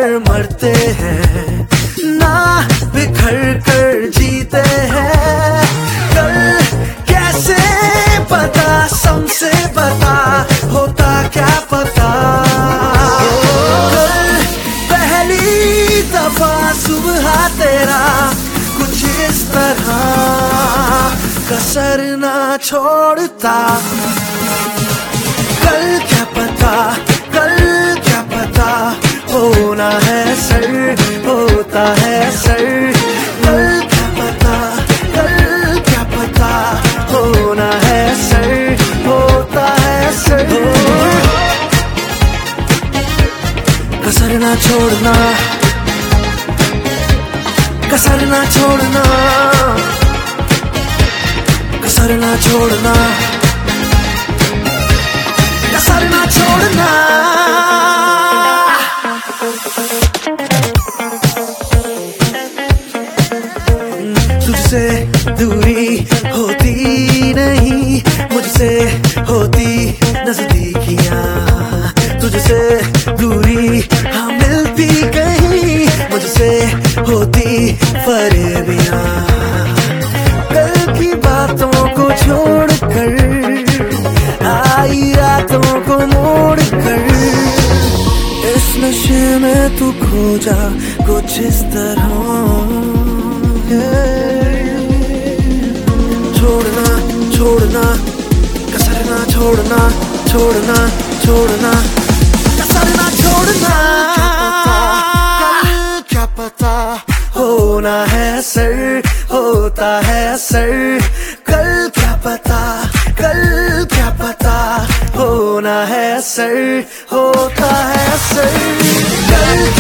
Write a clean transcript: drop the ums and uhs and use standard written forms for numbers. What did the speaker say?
कर मरते हैं, ना बिखर कर जीते हैं। कल कैसे पता, समझे पता होता क्या पता। कल पहली दफा सुबह तेरा कुछ इस तरह कसर ना छोड़ता। कल क्या पता, कल क्या पता होना है सर, होता है सर। कल क्या पता, कल क्या पता होना है सर, होता है सर। कसर ना छोड़ना, कसर ना छोड़ना, कसर ना छोड़ना, कसर ना छोड़ना। तुझसे दूरी होती नहीं, मुझसे होती नजदीकियां। तुझसे दूरी हाँ मिलती कहीं, मुझसे होती फरेबियां। कल की बातों को छोड़कर आई रातों को मोड़ कर, इस नशे में तू खो जा कुछ इस तरह। छोड़ना छोड़ना, कसर ना छोड़ना, छोड़ना छोड़ना, कसर ना छोड़ना। कल क्या पता होना है सर, होता है सर। कल क्या पता, कल क्या पता होना है सर, होता है सर। कल